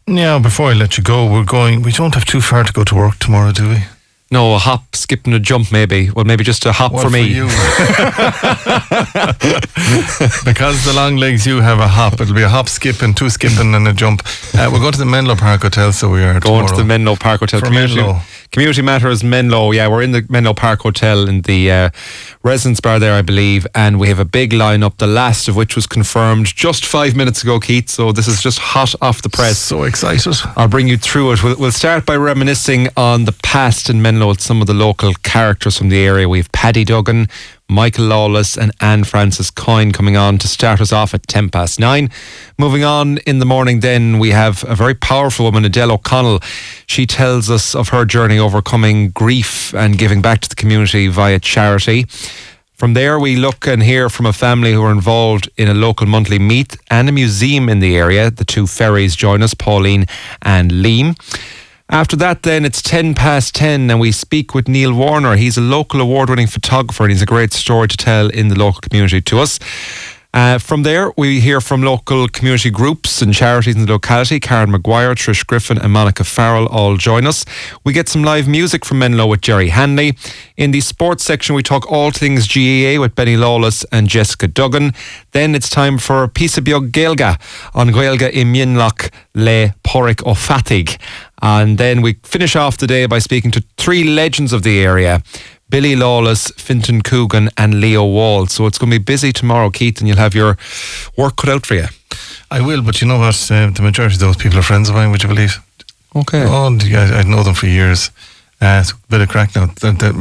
Now, before I let you go, we don't have too far to go to work tomorrow, do we? No, a hop, skip and a jump maybe. Well, maybe just a hop for me. You? Because the long legs, you have a hop. It'll be a hop, skip and two skipping and a jump. We'll go to the Menlo Park Hotel, so we are going to the Menlo Park Hotel. Community Matters Menlo. Yeah, we're in the Menlo Park Hotel in the residence bar there, I believe, and we have a big lineup, the last of which was confirmed just 5 minutes ago, Keith, so this is just hot off the press. So excited. I'll bring you through it. We'll start by reminiscing on the past in Menlo with some of the local characters from the area. We have Paddy Duggan, Michael Lawless and Anne Francis Coyne coming on to start us off at 9:10. Moving on in the morning then, we have a very powerful woman, Adele O'Connell. She tells us of her journey overcoming grief and giving back to the community via charity. From there, we look and hear from a family who are involved in a local monthly meet and a museum in the area. The two ferries join us, Pauline and Liam. After that then, it's 10:10 and we speak with Neil Warner. He's a local award-winning photographer and he's a great story to tell in the local community to us. From there, we hear from local community groups and charities in the locality. Karen Maguire, Trish Griffin and Monica Farrell all join us. We get some live music from Menlo with Jerry Hanley. In the sports section, we talk all things GAA with Benny Lawless and Jessica Duggan. Then it's time for Píosa Beag Gaeilge on Gaeilge I Mianloch le Porrick o Fatig. And then we finish off the day by speaking to three legends of the area: Billy Lawless, Fintan Coogan and Leo Wall. So it's going to be busy tomorrow, Keith, and you'll have your work cut out for you. I will, but you know what? The majority of those people are friends of mine, would you believe? Okay. Oh, I know them for years. It's a bit of crack now.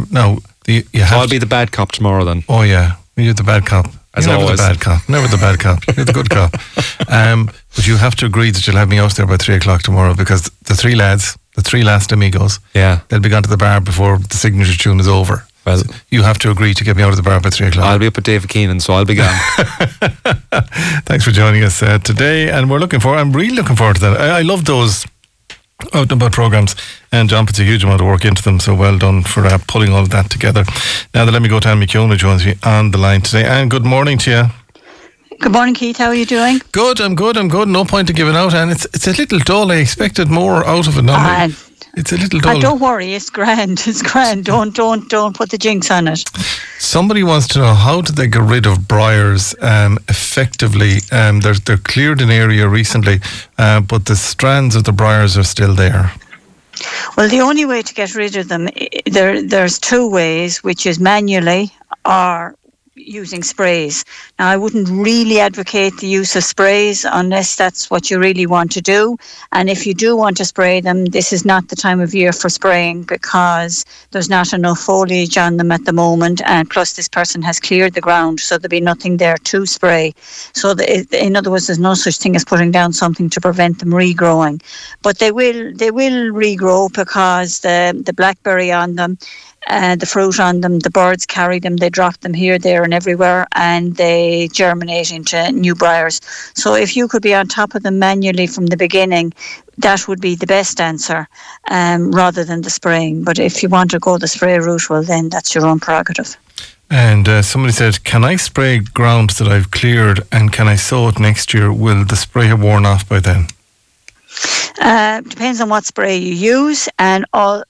I'll be the bad cop tomorrow then. Oh yeah, you're the bad cop. As Never always. the bad cop. Never the bad cop. You're the good cop. But you have to agree that you'll have me out there by 3 o'clock tomorrow, because the three lads, the three last amigos, they'll be gone to the bar before the signature tune is over. Well, so you have to agree to get me out of the bar by 3 o'clock. I'll be up at David Keenan, so I'll be gone. Thanks for joining us today, and I'm really looking forward to that. I love those out and about programmes, and John puts a huge amount of work into them, so well done for pulling all of that together. Now let me go to Anne McKeown, who joins me on the line today. Anne, good morning to you. Good morning, Keith. How are you doing? Good, I'm good. No point in giving out, and it's a little dull. I expected more out of it. It's a little dull. Don't worry, it's grand. It's grand. Don't put the jinx on it. Somebody wants to know, how did they get rid of briars effectively? They're cleared an area recently, but the strands of the briars are still there. Well, the only way to get rid of them, there's two ways, which is manually or using sprays. Now, I wouldn't really advocate the use of sprays unless that's what you really want to do. And if you do want to spray them, this is not the time of year for spraying, because there's not enough foliage on them at the moment. And plus, this person has cleared the ground, so there'll be nothing there to spray. So in other words, there's no such thing as putting down something to prevent them regrowing. But they will regrow, because the blackberry on them, the fruit on them, the birds carry them, they drop them here, there and everywhere, and they germinate into new briars. So if you could be on top of them manually from the beginning, that would be the best answer, rather than the spraying. But if you want to go the spray route, well then that's your own prerogative. And somebody said, can I spray ground that I've cleared, and can I sow it next year? Will the spray have worn off by then? Depends on what spray you use, and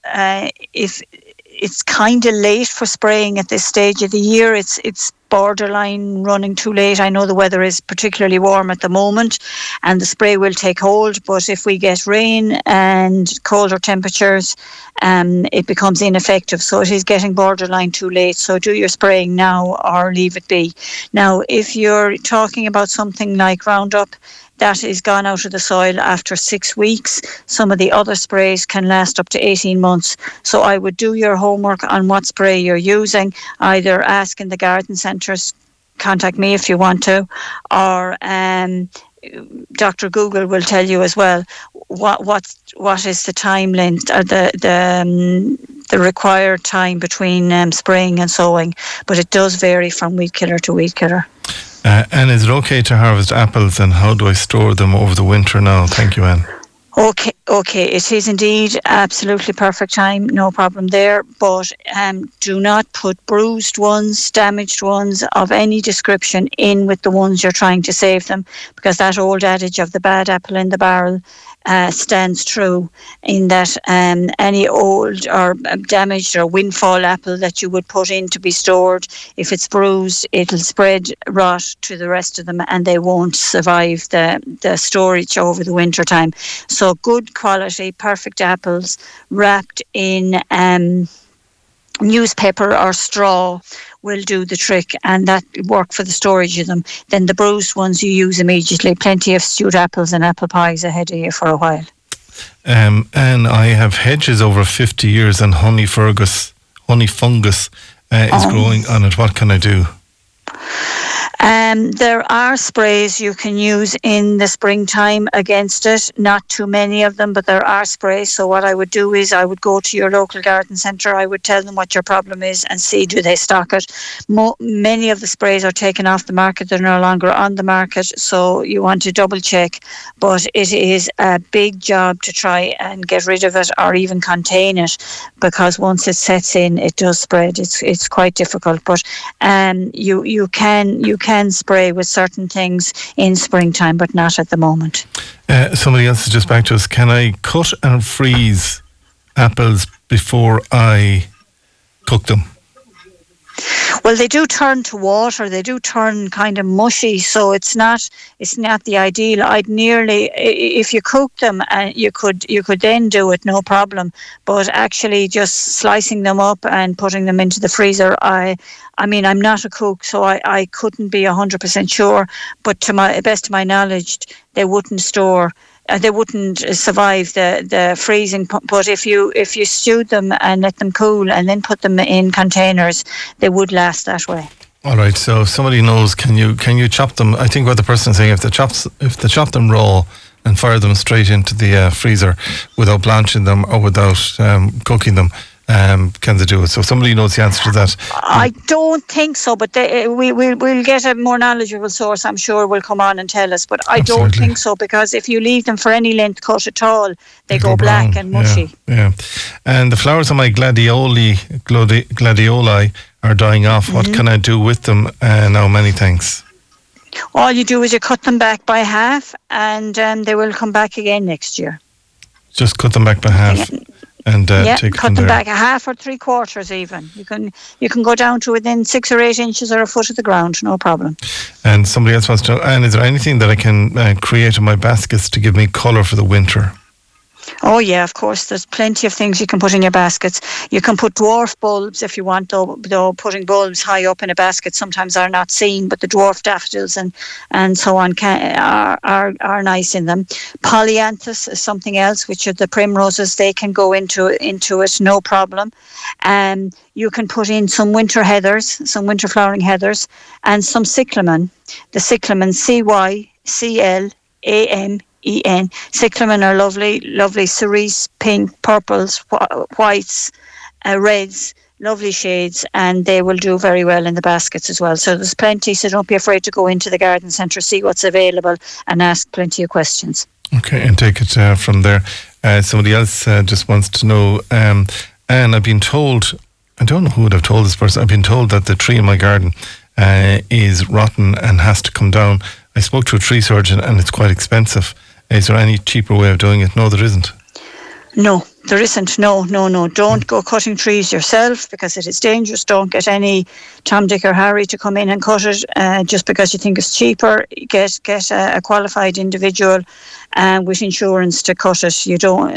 if it's kind of late for spraying at this stage of the year. It's borderline running too late. I know the weather is particularly warm at the moment and the spray will take hold, but if we get rain and colder temperatures, it becomes ineffective. So it is getting borderline too late. So do your spraying now or leave it be. Now, if you're talking about something like Roundup, that is gone out of the soil after 6 weeks. Some of the other sprays can last up to 18 months. So I would do your homework on what spray you're using, either ask in the garden centres, contact me if you want to, or Dr. Google will tell you as well what is the time length, or the required time between spraying and sowing. But it does vary from weed killer to weed killer. And is it okay to harvest apples, and how do I store them over the winter now? Thank you, Anne. Okay, it is indeed absolutely perfect time, no problem there, but do not put bruised ones, damaged ones of any description in with the ones you're trying to save them, because that old adage of the bad apple in the barrel stands true, in that any old or damaged or windfall apple that you would put in to be stored, if it's bruised, it'll spread rot to the rest of them and they won't survive the storage over the winter time. So good quality, perfect apples wrapped in newspaper or straw will do the trick, and that work for the storage of them. Then the bruised ones you use immediately. Plenty of stewed apples and apple pies ahead of you for a while. And I have hedges over 50 years, and honey fungus is growing on it. What can I do? There are sprays you can use in the springtime against it. Not too many of them, but there are sprays. So what I would do is I would go to your local garden centre. I would tell them what your problem is and see, do they stock it. Many of the sprays are taken off the market. They're no longer on the market. So you want to double check. But it is a big job to try and get rid of it or even contain it, because once it sets in, it does spread. It's quite difficult. But you can spray with certain things in springtime, but not at the moment. Somebody else is just back to us. Can I cut and freeze apples before I cook them? Well, they do turn to water. They do turn kind of mushy, so it's not the ideal. I'd nearly, if you cook them, you could then do it, no problem. But actually, just slicing them up and putting them into the freezer, I mean, I'm not a cook, so I couldn't be 100% sure. But to my best of my knowledge, they wouldn't store. They wouldn't survive the freezing. But if you stewed them and let them cool and then put them in containers, they would last that way. All right. So if somebody knows, can you chop them? I think what the person is saying, if they chop them raw and fire them straight into the freezer without blanching them or without cooking them, can they do it? So somebody knows the answer to that. I don't think so, but we'll get a more knowledgeable source, I'm sure, will come on and tell us. But I don't think so, because if you leave them for any length cut at all, they go black and mushy. Yeah. And the flowers on my gladioli are dying off. What can I do with them now? Many thanks. All you do is you cut them back by half, and they will come back again next year. Just cut them back by half. And take cut them back a half or 3/4 even. You can go down to within 6 or 8 inches or a foot of the ground, no problem. And somebody else wants to know, and is there anything that I can create in my baskets to give me colour for the winter? Oh yeah, of course. There's plenty of things you can put in your baskets. You can put dwarf bulbs if you want, though putting bulbs high up in a basket sometimes are not seen, but the dwarf daffodils and so on are nice in them. Polyanthus is something else, which are the primroses. They can go into it, no problem. You can put in some winter heathers, some winter flowering heathers, and some cyclamen. The cyclamen, CYCLAMEN. Cyclamen are lovely cerise, pink, purples, whites, reds, lovely shades, and they will do very well in the baskets as well. So there's plenty, so don't be afraid to go into the garden centre, see what's available and ask plenty of questions. Okay, and take it from there. Somebody else just wants to know, and I've been told, I don't know who would have told this person, I've been told that the tree in my garden is rotten and has to come down. I spoke to a tree surgeon and it's quite expensive. Is there any cheaper way of doing it? No, there isn't. No, there isn't. No. Don't go cutting trees yourself, because it is dangerous. Don't get any Tom, Dick or Harry to come in and cut it just because you think it's cheaper. Get a qualified individual with insurance to cut it. You don't,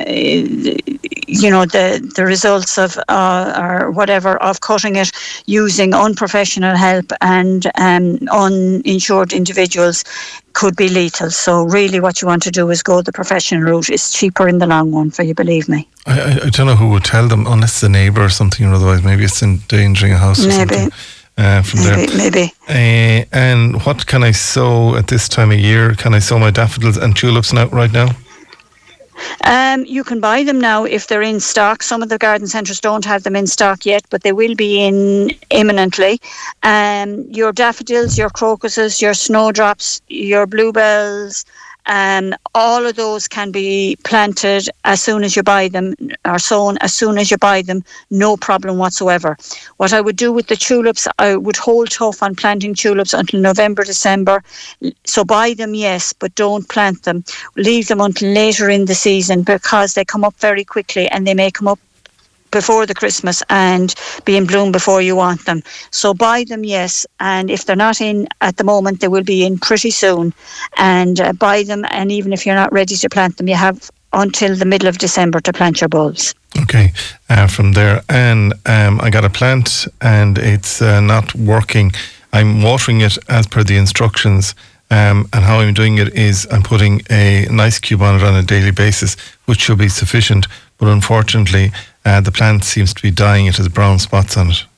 the results of or whatever of cutting it using unprofessional help and uninsured individuals could be lethal. So really what you want to do is go the professional route. It's cheaper in the long run for you, believe me. I don't know who would tell them, unless it's a neighbour or something, or otherwise maybe it's endangering a house or something. Maybe. And what can I sow at this time of year? Can I sow my daffodils and tulips right now? You can buy them now if they're in stock. Some of the garden centres don't have them in stock yet, but they will be in imminently. Your daffodils, your crocuses, your snowdrops, your bluebells, All of those can be planted as soon as you buy them, or sown as soon as you buy them, no problem whatsoever. What I would do with the tulips, I would hold tough on planting tulips until November, December. So buy them, yes, but don't plant them. Leave them until later in the season, because they come up very quickly, and they may come up before the Christmas and be in bloom before you want them. So buy them, yes, and if they're not in at the moment, they will be in pretty soon. And buy them, and even if you're not ready to plant them, you have until the middle of December to plant your bulbs. Okay, from there, and I got a plant and it's not working. I'm watering it as per the instructions, and how I'm doing it is I'm putting an ice cube on it on a daily basis, which should be sufficient, but unfortunately the plant seems to be dying. It has brown spots on it.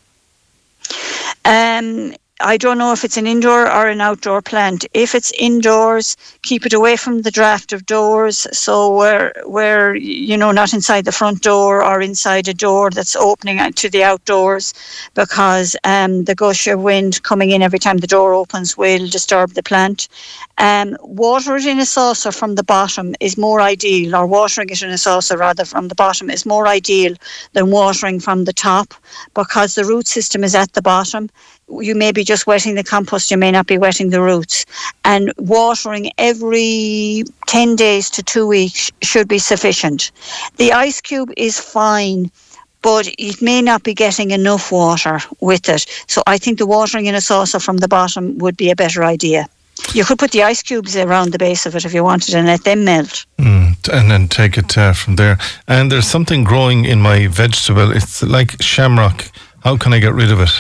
I don't know if it's an indoor or an outdoor plant. If it's indoors, keep it away from the draft of doors. So where not inside the front door or inside a door that's opening to the outdoors, because the gush of wind coming in every time the door opens will disturb the plant. Water it in a saucer from the bottom is more ideal, or watering it in a saucer rather from the bottom is more ideal than watering from the top, because the root system is at the bottom. You may be just wetting the compost, you may not be wetting the roots. And watering every 10 days to 2 weeks should be sufficient. The ice cube is fine, but it may not be getting enough water with it. So I think the watering in a saucer from the bottom would be a better idea. You could put the ice cubes around the base of it if you wanted and let them melt. And then take it from there. And there's something growing in my vegetable. It's like shamrock. How can I get rid of it?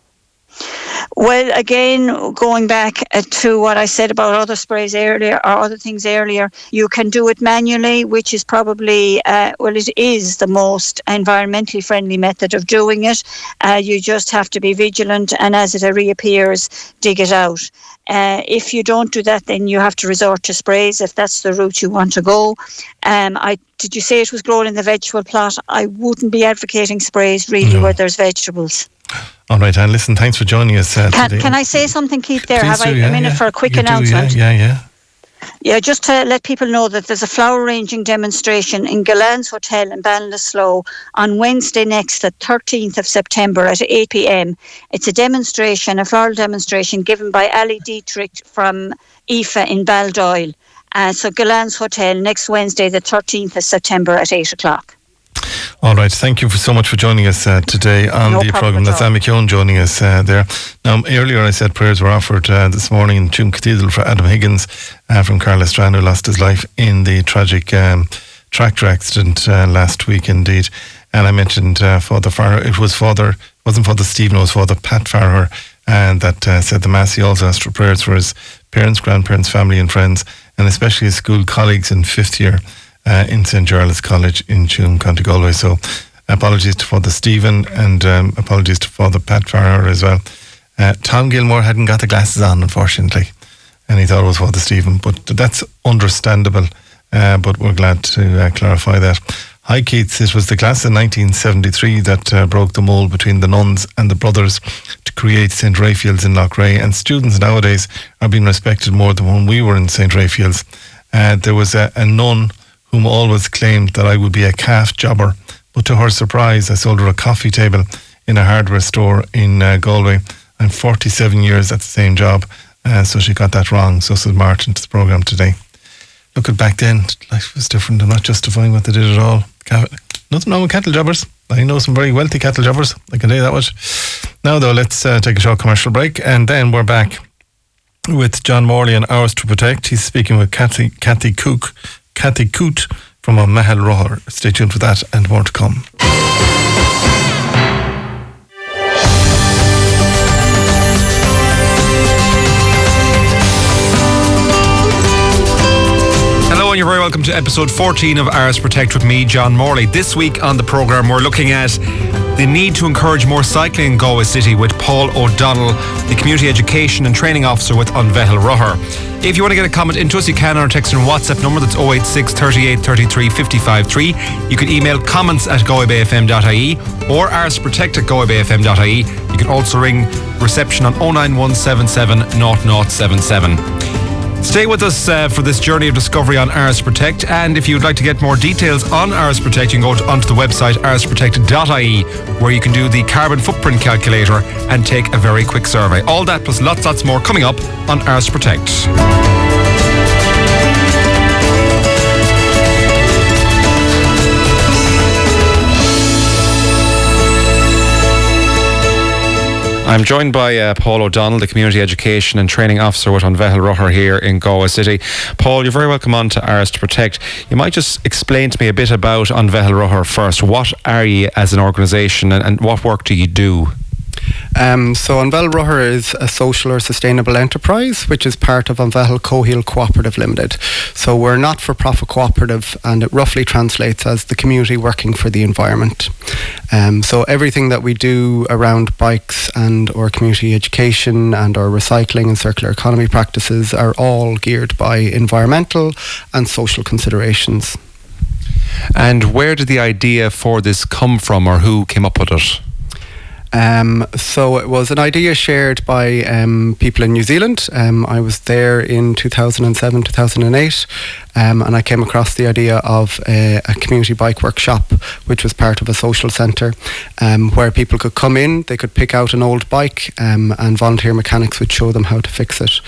Well, again, going back to what I said about other sprays earlier, or other things earlier, you can do it manually, which is probably, it is the most environmentally friendly method of doing it. You just have to be vigilant, and as it reappears, dig it out. If you don't do that, then you have to resort to sprays if that's the route you want to go. Did you say it was grown in the vegetable plot? I wouldn't be advocating sprays really where there's vegetables. All right, and listen, thanks for joining us today. Can I say something, Keith, there? Please Have I a minute for a quick announcement? Yeah, just to let people know that there's a flower arranging demonstration in Gallant's Hotel in Ballinasloe on Wednesday next, the 13th of September at 8 p.m. It's a demonstration, a floral demonstration given by Ali Dietrich from IFA in Baldoyle. So Gallant's Hotel next Wednesday, the 13th of September at 8 o'clock. All right, thank you so much for joining us today on the programme. That's Anne McKeown joining us there. Now, earlier I said prayers were offered this morning in Tuam Cathedral for Adam Higgins from Carlisle, who lost his life in the tragic tractor accident last week indeed. And I mentioned Father Farrer. It wasn't Father Stephen, it was Father Pat Farrer, and that said the Mass. He also asked for prayers for his parents, grandparents, family and friends, and especially his school colleagues in 5th year in St. Gerald's College in Tuam, County Galway. So apologies to Father Stephen, and apologies to Father Pat Farrer as well. Tom Gilmore hadn't got the glasses on, unfortunately, and he thought it was Father Stephen, but that's understandable, but we're glad to clarify that. Hi Keith, it was the class in 1973 that broke the mould between the nuns and the brothers to create St. Raphael's in Loughrea, and students nowadays are being respected more than when we were in St. Raphael's. There was a nun whom always claimed that I would be a calf jobber, but to her surprise I sold her a coffee table in a hardware store in Galway. I'm 47 years at the same job, so she got that wrong. So said Martin to the programme today. Look at back then, life was different. I'm not justifying what they did at all. Nothing wrong with cattle jobbers. I know some very wealthy cattle jobbers, I can tell you that much. Now though, let's take a short commercial break, and then we're back with John Morley and Ours to Protect. He's speaking with Cathy Coote from Mahal Rohar. Stay tuned for that and more to come. Hello and you're very welcome to episode 14 of Ours Protect with me, John Morley. This week on the programme we're looking at the need to encourage more cycling in Galway City with Paul O'Donnell, the Community Education and Training Officer with An Bheithil Rohar. If you want to get a comment into us, you can on our text and WhatsApp number, that's 086 38 33 55 3. You can email comments@galwaybayfm.ie or oursprotect@galwaybayfm.ie. You can also ring reception on 09177 0077. Stay with us for this journey of discovery on Ars Protect, and if you'd like to get more details on Ars Protect, you can go onto the website arsprotect.ie, where you can do the carbon footprint calculator and take a very quick survey. All that plus lots more coming up on Ars Protect. I'm joined by Paul O'Donnell, the Community Education and Training Officer with An Bheithil Ruthair here in Galway City. Paul, you're very welcome on to Ars to Protect. You might just explain to me a bit about An Bheithil Ruthair first. What are you as an organisation and what work do you do? So An Bheithil Ruthair is a social or sustainable enterprise which is part of An Bheithil Cohill Cooperative Limited. So we're a not-for-profit cooperative, and it roughly translates as the community working for the environment. So everything that we do around bikes and or community education and our recycling and circular economy practices are all geared by environmental and social considerations. And where did the idea for this come from, or who came up with it? So it was an idea shared by people in New Zealand. I was there in 2007, 2008, and I came across the idea of a community bike workshop, which was part of a social centre, where people could come in, they could pick out an old bike, and volunteer mechanics would show them how to fix it.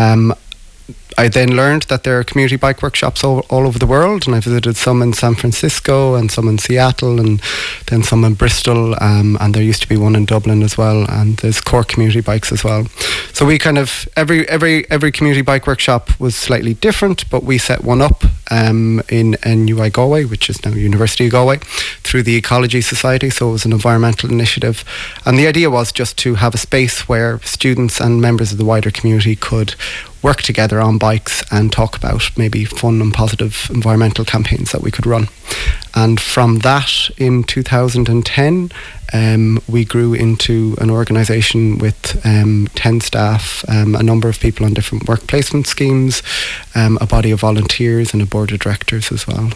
I then learned that there are community bike workshops all over the world, and I visited some in San Francisco and some in Seattle and then some in Bristol, and there used to be one in Dublin as well, and there's Cork Community Bikes as well. So we kind of, every community bike workshop was slightly different, but we set one up in NUI Galway, which is now University of Galway, through the Ecology Society, so it was an environmental initiative. And the idea was just to have a space where students and members of the wider community could work together on bikes and talk about maybe fun and positive environmental campaigns that we could run. And from that, in 2010, we grew into an organisation with 10 staff, a number of people on different work placement schemes, a body of volunteers and a board of directors as well.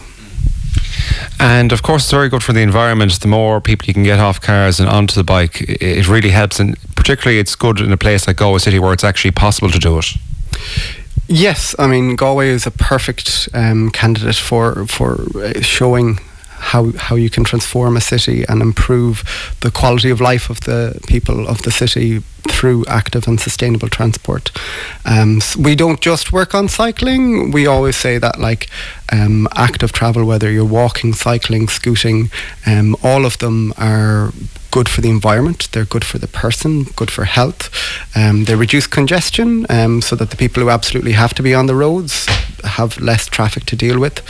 And of course it's very good for the environment. The more people you can get off cars and onto the bike, it really helps, and particularly it's good in a place like Galway City where it's actually possible to do it. Yes, I mean Galway is a perfect candidate for showing how you can transform a city and improve the quality of life of the people of the city through active and sustainable transport. We don't just work on cycling. We always say that active travel, whether you're walking, cycling, scooting, all of them are good for the environment, they're good for the person, good for health. They reduce congestion so that the people who absolutely have to be on the roads have less traffic to deal with.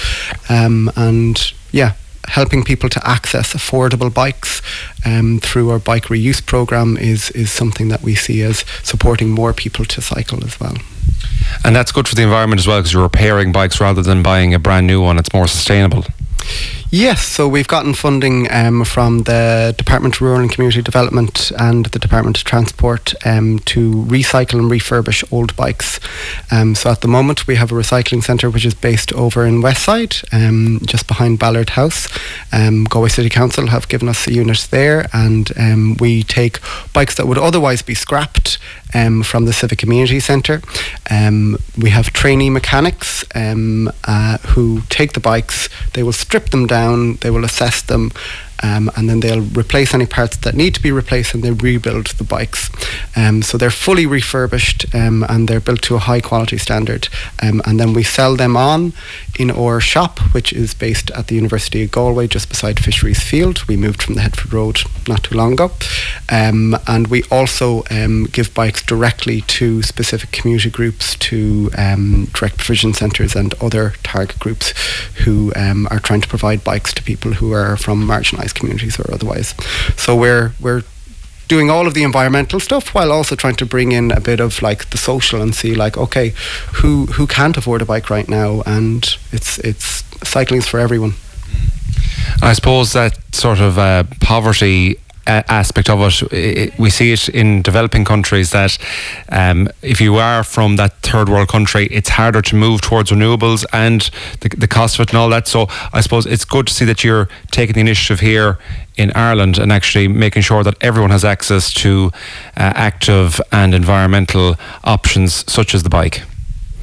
Helping people to access affordable bikes through our bike reuse programme is something that we see as supporting more people to cycle as well. And that's good for the environment as well, because you're repairing bikes rather than buying a brand new one. It's more sustainable. Yes, so we've gotten funding from the Department of Rural and Community Development and the Department of Transport to recycle and refurbish old bikes. So at the moment we have a recycling centre which is based over in Westside, just behind Ballard House. Galway City Council have given us a unit there, and we take bikes that would otherwise be scrapped from the Civic Community Centre. We have trainee mechanics who take the bikes, they will strip them down, they will assess them, and then they'll replace any parts that need to be replaced, and they rebuild the bikes. So they're fully refurbished and they're built to a high quality standard, and then we sell them on in our shop, which is based at the University of Galway just beside Fisheries Field. We moved from the Headford Road not too long ago, and we also give bikes directly to specific community groups, to direct provision centres and other target groups who are trying to provide bikes to people who are from marginalised communities or otherwise. So we're doing all of the environmental stuff while also trying to bring in a bit of the social and see okay, who can't afford a bike right now, and it's cycling's for everyone. I suppose that sort of poverty aspect of it, we see it in developing countries that if you are from that third world country, it's harder to move towards renewables and the cost of it and all that. So I suppose it's good to see that you're taking the initiative here in Ireland and actually making sure that everyone has access to active and environmental options such as the bike.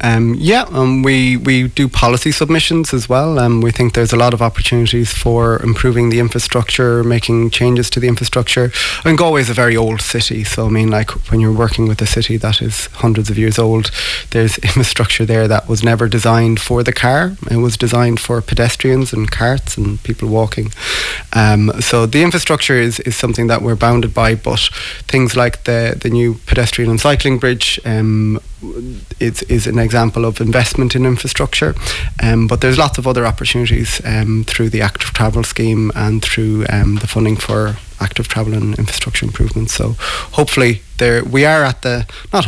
We do policy submissions as well. We think there's a lot of opportunities for improving the infrastructure, making changes to the infrastructure. I mean, Galway is a very old city, so I mean, like when you're working with a city that is hundreds of years old, there's infrastructure there that was never designed for the car. It was designed for pedestrians and carts and people walking. So the infrastructure is something that we're bounded by, but things like the new pedestrian and cycling bridge is an example of investment in infrastructure, but there's lots of other opportunities through the Active Travel scheme and through the funding for active travel and infrastructure improvements. So hopefully we are at the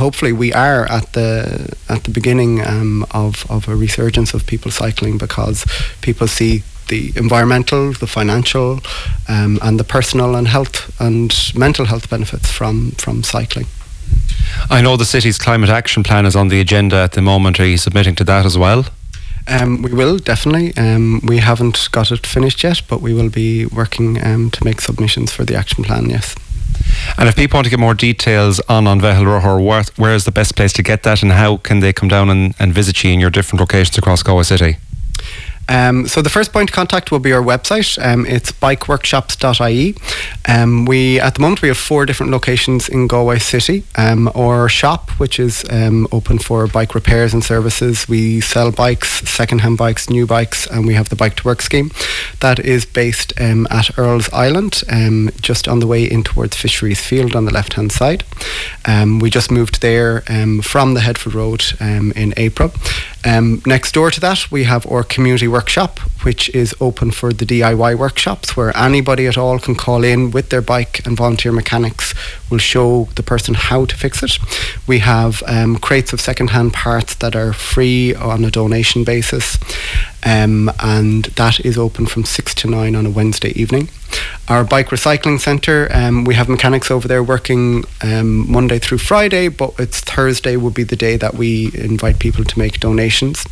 beginning of a resurgence of people cycling, because people see the environmental, the financial, and the personal and health and mental health benefits from cycling. I know the city's climate action plan is on the agenda at the moment. Are you submitting to that as well? We will, definitely. We haven't got it finished yet, but we will be working to make submissions for the action plan, yes. And if people want to get more details on Bheithil Ruthor, where is the best place to get that, and how can they come down and visit you in your different locations across Galway City? So the first point of contact will be our website. It's bikeworkshops.ie. At the moment we have 4 different locations in Galway City. Our shop, which is open for bike repairs and services. We sell bikes, second-hand bikes, new bikes, and we have the Bike to Work scheme. That is based at Earls Island, just on the way in towards Fisheries Field on the left-hand side. We just moved there from the Headford Road in April. Next door to that, we have our community workshop, which is open for the DIY workshops, where anybody at all can call in with their bike, and volunteer mechanics will show the person how to fix it. We have crates of second-hand parts that are free on a donation basis, and that is open from 6 to 9 on a Wednesday evening. Our bike recycling centre, we have mechanics over there working Monday through Friday, but it's Thursday would be the day that we invite people to make donations.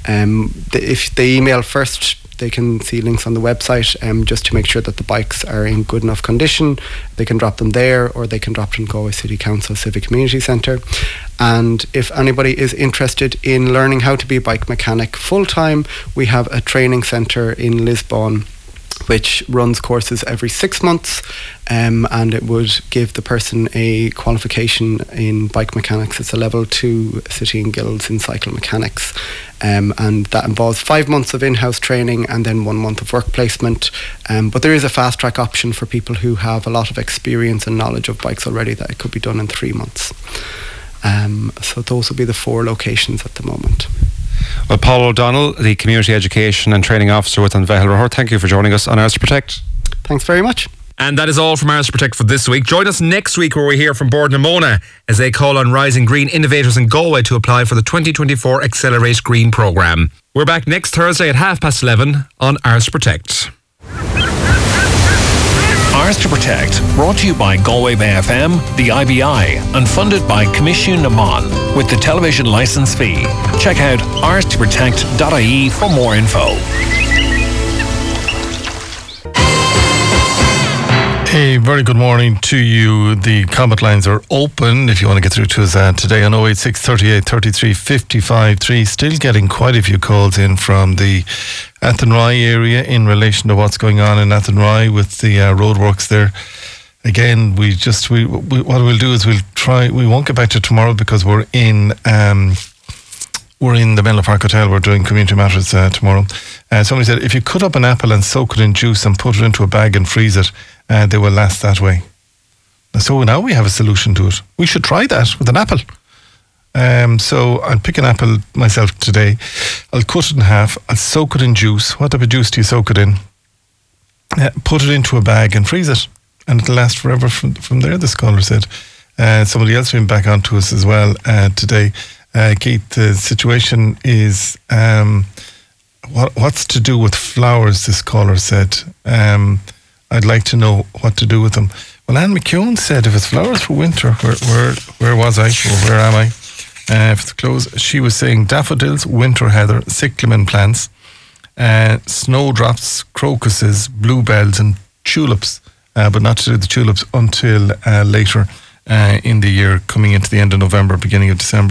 If they email first, they can see links on the website just to make sure that the bikes are in good enough condition. They can drop them there, or they can drop them in Galway City Council Civic Community Centre. And if anybody is interested in learning how to be a bike mechanic full-time, we have a training centre in Lisbon which runs courses every 6 months, and it would give the person a qualification in bike mechanics. It's a level 2 City and Guilds in cycle mechanics, and that involves 5 months of in-house training and then 1 month of work placement, but there is a fast track option for people who have a lot of experience and knowledge of bikes already, that it could be done in 3 months. So those will be the 4 locations at the moment. Well, Paul O'Donnell, the Community Education and Training Officer with Bheithil Ruthor, thank you for joining us on Ours to Protect. Thanks very much. And that is all from Ours to Protect for this week. Join us next week where we hear from Bord na Móna as they call on rising green innovators in Galway to apply for the 2024 Accelerate Green programme. We're back next Thursday at 11:30 on Ours to Protect. Ours to Protect, brought to you by Galway Bay FM, the IBI, and funded by Commission na Mon with the television licence fee. Check out ourstoprotect.ie for more info. A very good morning to you. The comment lines are open if you want to get through to us today on 086 38 33 55 3. Still getting quite a few calls in from the Athenry area in relation to what's going on in Athenry with the roadworks there. Again, we what we'll do is we won't get back to tomorrow because we're in the Menlo Park Hotel. We're doing Community Matters tomorrow. Somebody said, if you cut up an apple and soak it in juice and put it into a bag and freeze it, they will last that way. So now we have a solution to it. We should try that with an apple. So I'll pick an apple myself today. I'll cut it in half. I'll soak it in juice. What type of juice do you soak it in? Put it into a bag and freeze it. And it'll last forever from there, the scholar said. Somebody else came back onto us as well today. Keith, the situation is what's to do with flowers, this caller said. I'd like to know what to do with them. Well, Anne McKeown said if it's flowers for winter, where was I? Or where am I? If it's closed, she was saying daffodils, winter heather, cyclamen plants, snowdrops, crocuses, bluebells and tulips, but not to do the tulips until later in the year, coming into the end of November, beginning of December.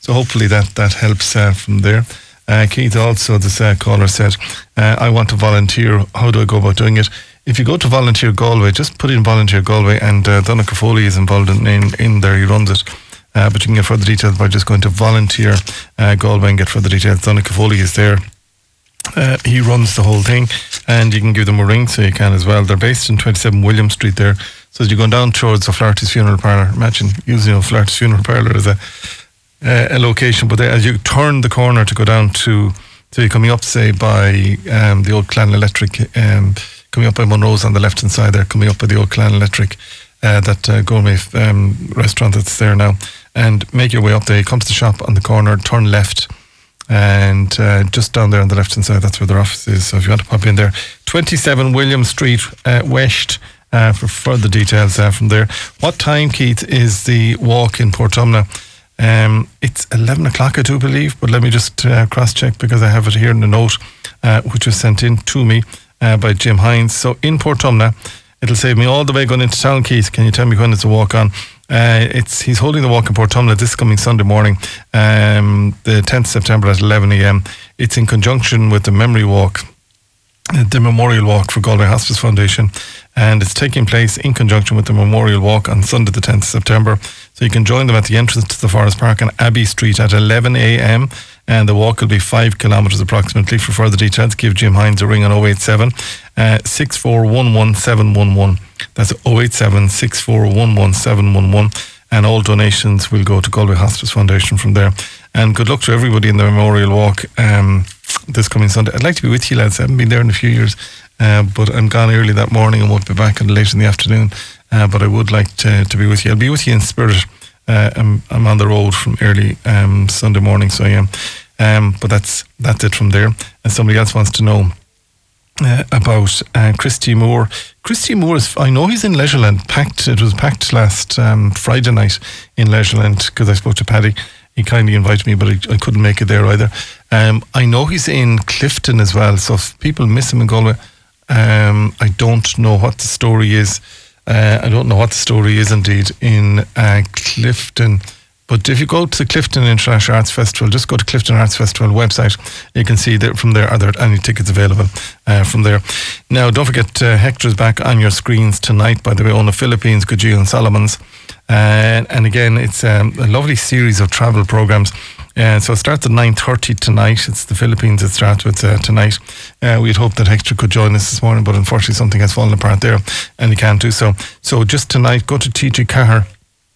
So hopefully that helps from there. Keith, also, this caller said, I want to volunteer. How do I go about doing it? If you go to Volunteer Galway, just put in Volunteer Galway, and Donncha Foley is involved in there. He runs it. But you can get further details by just going to Volunteer Galway and get further details. Donncha Foley is there. He runs the whole thing, and you can give them a ring, so you can as well. They're based in 27 William Street there. So as you're going down towards the Flaherty's Funeral Parlour, imagine using Flaherty's Funeral Parlour as a location, but as you turn the corner to go down to, so you're coming up, say, by the old Clan Electric, coming up by Monroe's on the left hand side there, coming up by the old Clan Electric, that gourmet restaurant that's there now, and make your way up there. You come to the shop on the corner, turn left, and just down there on the left hand side, that's where their office is. So if you want to pop in there, 27 William Street West, for further details from there. What time, Keith, is the walk in Portumna? It's 11 o'clock, I do believe, but let me just cross-check, because I have it here in the note, which was sent in to me by Jim Hines. So in Portumna, it'll save me all the way going into town. Keith, can you tell me when it's a walk on? He's holding the walk in Portumna this coming Sunday morning, the 10th September at 11 a.m. It's in conjunction with the Memory Walk, the Memorial Walk for Galway Hospice Foundation, and it's taking place in conjunction with the Memorial Walk on Sunday the 10th September. So you can join them at the entrance to the Forest Park on Abbey Street at 11 a.m. and the walk will be 5 kilometres approximately. For further details, give Jim Hines a ring on 087 6411 711. That's 087 6411 711, and all donations will go to Galway Hospice Foundation from there. And good luck to everybody in the Memorial Walk this coming Sunday. I'd like to be with you, lads. I haven't been there in a few years, but I'm gone early that morning and won't be back until late in the afternoon. But I would like to be with you. I'll be with you in spirit. I'm on the road from early Sunday morning, so I am. But that's it from there. And somebody else wants to know about Christy Moore. Christy Moore I know he's in Leisureland. It was packed last Friday night in Leisureland, because I spoke to Paddy. He kindly invited me, but I couldn't make it there either. I know he's in Clifton as well, so if people miss him in Galway, I don't know what the story is. I don't know what the story is indeed in Clifton. But if you go to the Clifton International Arts Festival, just go to Clifton Arts Festival website. You can see that from there, are there any tickets available from there. Now, don't forget, Hector's back on your screens tonight, by the way, on the Philippines, Gugio and Solomons. And again, it's a lovely series of travel programs. So it starts at 9:30 tonight. It's the Philippines that starts with tonight. We'd hoped that Hector could join us this morning, but unfortunately something has fallen apart there and he can't do so. So just tonight, go to TG Cahir.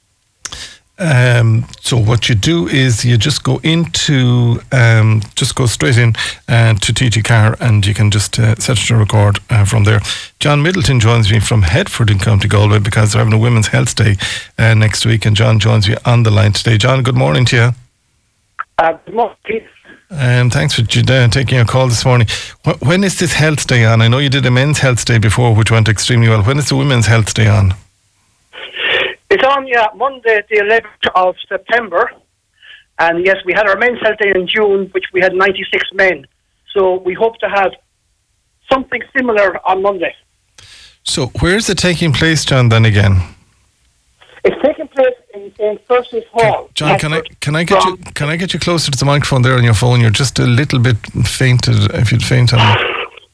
So what you do is you just go into, just go straight in to TG Cahir, and you can just set it to record from there. John Middleton joins me from Headford in County Galway, because they're having a Women's Health Day next week, and John joins me on the line today. John, good morning to you. Good morning, Keith. Thanks for taking a call this morning. When is this Health Day on? I know you did a Men's Health Day before, which went extremely well. When is the Women's Health Day on? It's on Monday, the 11th of September. And yes, we had our Men's Health Day in June, which we had 96 men. So we hope to have something similar on Monday. So where is it taking place, John, then again? It's taking place in St. Percy's Hall. John, can I get you closer to the microphone there on your phone? You're just a little bit fainted, if you'd faint on me.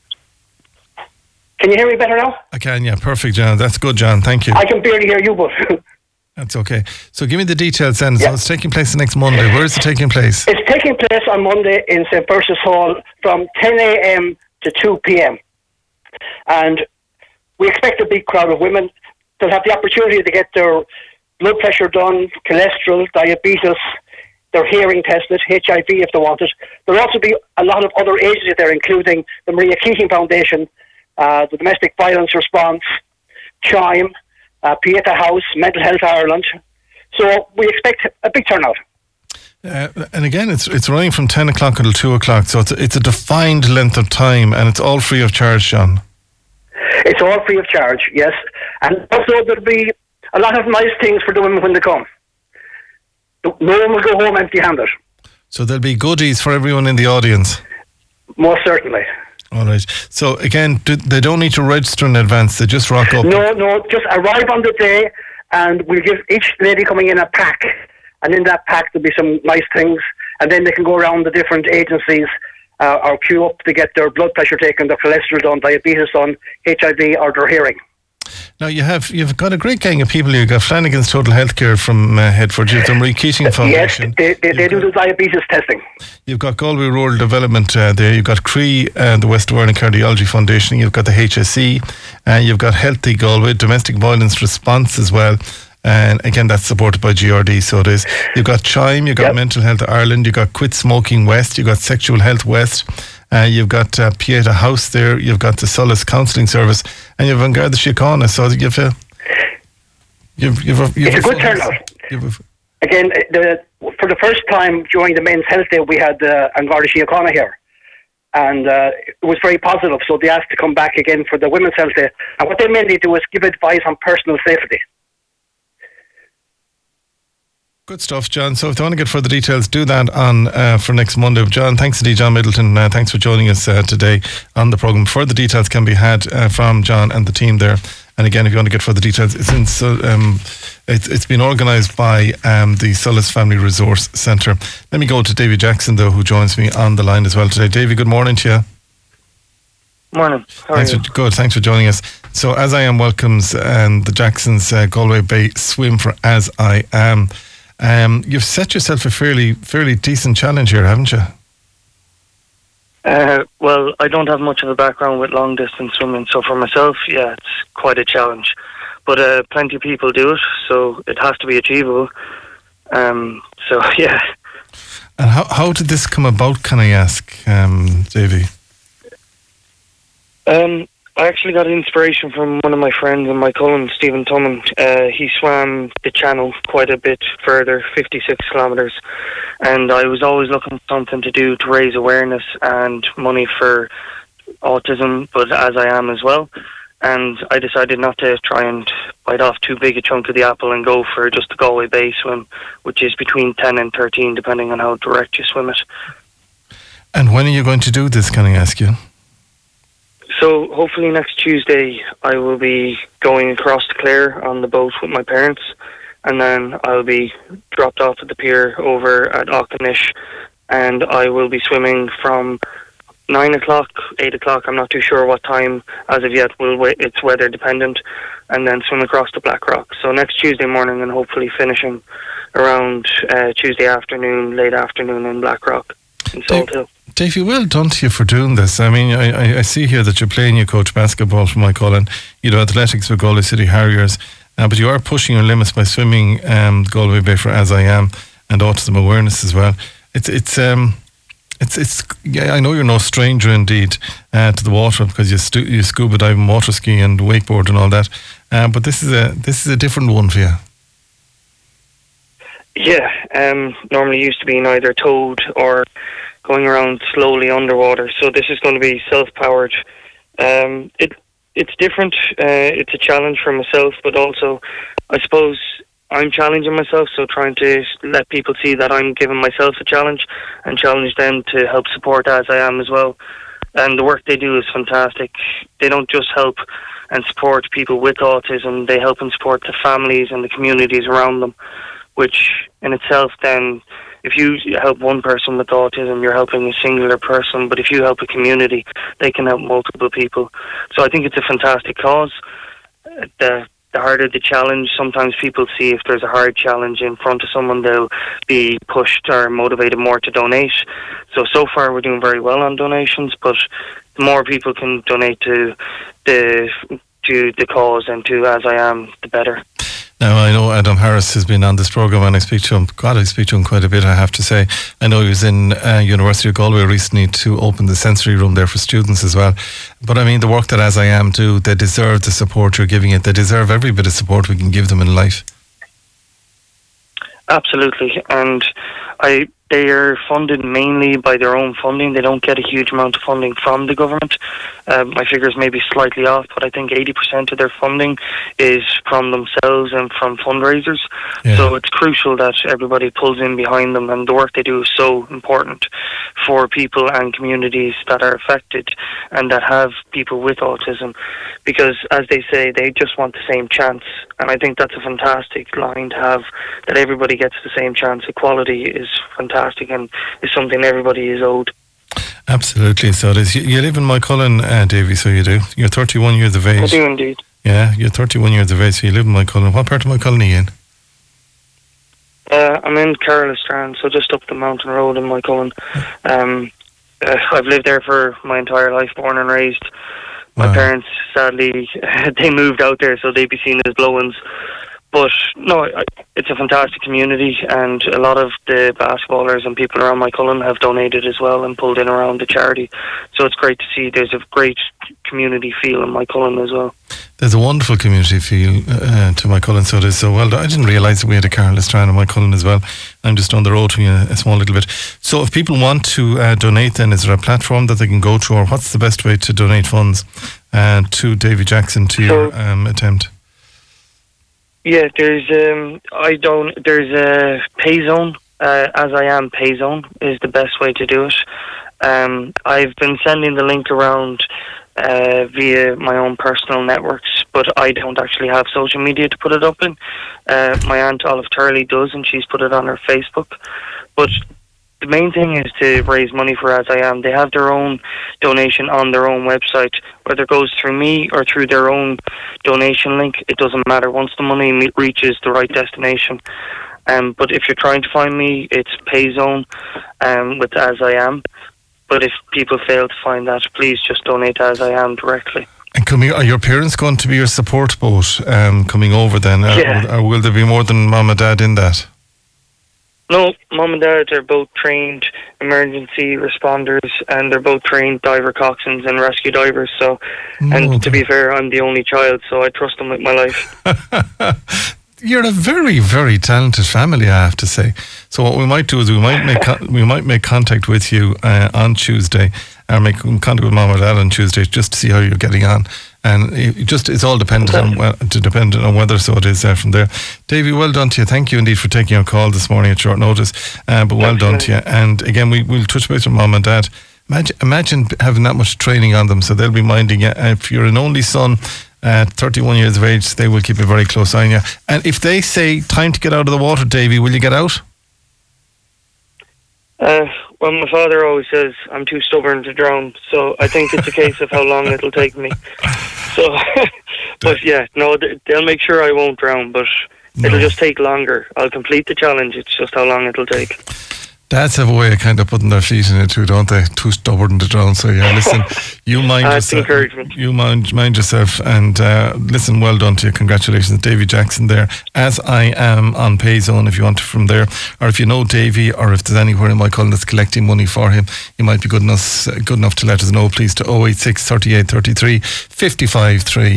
Can you hear me better now? I can, yeah. Perfect, John. That's good, John. Thank you. I can barely hear you, but... That's okay. So give me the details then. Yeah. So it's taking place next Monday. Where is it taking place? It's taking place on Monday in St. Percy's Hall from 10 a.m. to 2 p.m. And we expect a big crowd of women. They'll have the opportunity to get their blood pressure done, cholesterol, diabetes, their hearing tested, HIV if they want it. There'll also be a lot of other agencies there, including the Maria Keating Foundation, the Domestic Violence Response, Chime, Pieta House, Mental Health Ireland. So we expect a big turnout. And again, it's running from 10 o'clock until 2 o'clock, so it's a defined length of time, and it's all free of charge, John. It's all free of charge, yes. And also there'll be a lot of nice things for the women when they come. No one will go home empty-handed. So there'll be goodies for everyone in the audience? Most certainly. All right. So again, they don't need to register in advance, they just rock up? No, just arrive on the day, and we'll give each lady coming in a pack, and in that pack there'll be some nice things, and then they can go around the different agencies or queue up to get their blood pressure taken, their cholesterol done, diabetes done, HIV, or their hearing. Now you've got a great gang of people. You've got Flanagan's Total Healthcare from Headford. You've the Marie Keating Foundation. Yes, they do the diabetes testing. You've got Galway Rural Development there. You've got Cree and the West of Ireland Cardiology Foundation. You've got the HSE. You've got Healthy Galway, Domestic Violence Response as well. And again, that's supported by GRD, so it is. You've got Chime, you've got Mental Health Ireland, you've got Quit Smoking West, you've got Sexual Health West, you've got Pieta House there, you've got the Solace Counselling Service, and you've Garda Síochána. So you've it's a good turnout. Again, for the first time during the Men's Health Day, we had Garda Síochána here. And it was very positive, so they asked to come back again for the Women's Health Day. And what they mainly do is give advice on personal safety. Good stuff, John. So if they want to get further details, do that on for next Monday. John, thanks indeed, John Middleton. Thanks for joining us today on the programme. Further details can be had from John and the team there. And again, if you want to get further details, it's been organised by the Solace Family Resource Centre. Let me go to Davy Jackson, though, who joins me on the line as well today. Davy, good morning to you. Morning. How are you? Good, thanks for joining us. So As I Am welcomes the Jacksons Galway Bay Swim for As I Am. You've set yourself a fairly decent challenge here, haven't you? Well, I don't have much of a background with long distance swimming, so for myself, yeah, it's quite a challenge. But plenty of people do it, so it has to be achievable. So yeah. And how did this come about, can I ask, Davy? I actually got inspiration from one of my friends in my Cullen, Stephen Tumman. He swam the channel quite a bit further, 56 kilometres, and I was always looking for something to do to raise awareness and money for autism, but As I Am as well. And I decided not to try and bite off too big a chunk of the apple and go for just the Galway Bay swim, which is between 10 and 13, depending on how direct you swim it. And when are you going to do this, can I ask you? So hopefully next Tuesday I will be going across to Clare on the boat with my parents, and then I'll be dropped off at the pier over at Auchinish, and I will be swimming from 9 o'clock, 8 o'clock, I'm not too sure what time as of yet, it's weather dependent, and then swim across to Blackrock. So next Tuesday morning, and hopefully finishing around Tuesday afternoon, late afternoon in Blackrock in Salthill. Davey, well done to you for doing this. I mean, I see here that you're playing, you coach basketball from my Cullen, you do athletics with Galway City Harriers, but you are pushing your limits by swimming Galway Bay for As I Am and autism awareness as well. It's I know you're no stranger indeed to the water, because you scuba dive and water ski and wakeboard and all that, but this is a different one for you. Yeah, normally used to being either towed or going around slowly underwater. So this is going to be self-powered. It's different. It's a challenge for myself, but also, I suppose, I'm challenging myself, so trying to let people see that I'm giving myself a challenge and challenge them to help support As I Am as well. And the work they do is fantastic. They don't just help and support people with autism, they help and support the families and the communities around them, which in itself then, if you help one person with autism, you're helping a singular person, but if you help a community, they can help multiple people. So I think it's a fantastic cause. The harder the challenge, sometimes people see if there's a hard challenge in front of someone, they'll be pushed or motivated more to donate. So far we're doing very well on donations, but the more people can donate to the cause and to As I Am, the better. Now, I know Adam Harris has been on this programme, and I speak to him quite a bit, I have to say. I know he was in University of Galway recently to open the sensory room there for students as well. But I mean, the work that As I Am do, they deserve the support you're giving it. They deserve every bit of support we can give them in life. Absolutely. And They are funded mainly by their own funding. They don't get a huge amount of funding from the government. My figures may be slightly off, but I think 80% of their funding is from themselves and from fundraisers. Yeah. So it's crucial that everybody pulls in behind them, and the work they do is so important for people and communities that are affected and that have people with autism, because, as they say, they just want the same chance. And I think that's a fantastic line to have, that everybody gets the same chance. Equality is fantastic and is something everybody is owed. Absolutely, so it is. You live in Moycullen, Davy, so you do. You're 31 years of age. I do indeed. Yeah, you're 31 years of age, so you live in Moycullen. What part of Moycullen are you in? I'm in Carlisstrand, so just up the mountain road in Moycullen. I've lived there for my entire life, born and raised. My parents, sadly, they moved out there, so they'd be seen as blow-ins. But no, it's a fantastic community, and a lot of the basketballers and people around Moycullen have donated as well and pulled in around the charity. So it's great to see there's a great community feel in Moycullen as well. There's a wonderful community feel to Moycullen, so it is. So well done. I didn't realise that we had a Carlisstrand and Moycullen as well. I'm just on the road from you a small little bit. So if people want to donate, then is there a platform that they can go to, or what's the best way to donate funds to Davy Jackson, to your attempt? Yeah, there's a Payzone. As I Am Payzone is the best way to do it. I've been sending the link around via my own personal networks, but I don't actually have social media to put it up in. My aunt Olive Turley does, and she's put it on her Facebook. But the main thing is to raise money for As I Am. They have their own donation on their own website, whether it goes through me or through their own donation link. It doesn't matter once the money reaches the right destination. But if you're trying to find me, it's Payzone with As I Am. But if people fail to find that, please just donate to As I Am directly. And are your parents going to be your support boat coming over then? Yeah. Or will there be more than mum and dad in that? No, mum and dad are both trained emergency responders, and they're both trained diver coxswains and rescue divers. So, and to be fair, I'm the only child, so I trust them with my life. You're a very, very talented family, I have to say. So what we might do is we might make contact with you on Tuesday, or make contact with mum or dad on Tuesday, just to see how you're getting on. And it's all dependent on weather, so it is from there. Davy, well done to you. Thank you indeed for taking our call this morning at short notice. But well done to you. And again, we'll touch base with mum and dad. Imagine having that much training on them, so they'll be minding you. If you're an only son at 31 years of age, they will keep a very close eye on you. And if they say time to get out of the water, Davy, will you get out? Well, my father always says I'm too stubborn to drown, so I think it's a case of how long it'll take me. So, but yeah, no, they'll make sure I won't drown, but it'll just take longer. I'll complete the challenge, it's just how long it'll take. Dads have a way of kind of putting their feet in it too, don't they? Too stubborn to drown. So yeah, listen, you mind yourself. Encouragement. You mind yourself, and listen, well done to you. Congratulations, Davy Jackson there. As I Am on Payzone, if you want to from there, or if you know Davy, or if there's anywhere in Moycullen that's collecting money for him, you might be good enough to let us know, please, to 086 38 33 55 3.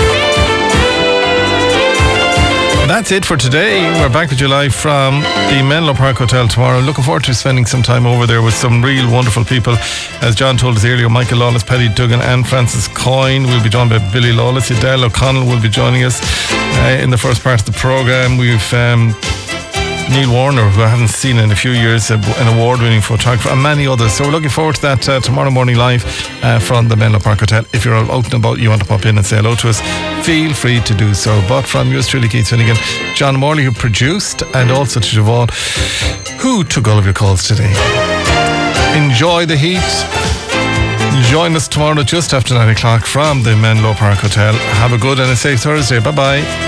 That's it for today. We're back with you live from the Menlo Park Hotel tomorrow. Looking forward to spending some time over there with some real wonderful people. As John told us earlier, Michael Lawless, Paddy Duggan and Francis Coyne will be joined by Billy Lawless. Adele O'Connell will be joining us in the first part of the programme. We've Neil Warner, who I haven't seen in a few years, an award-winning photographer, and many others. So we're looking forward to that tomorrow morning live from the Menlo Park Hotel. If you're out and about, you want to pop in and say hello to us, feel free to do so. But from yours truly, Keith Finnegan, John Morley, who produced, and also to Siobhan, who took all of your calls today. Enjoy the heat. Join us tomorrow just after 9 o'clock from the Menlo Park Hotel. Have a good and a safe Thursday. Bye-bye.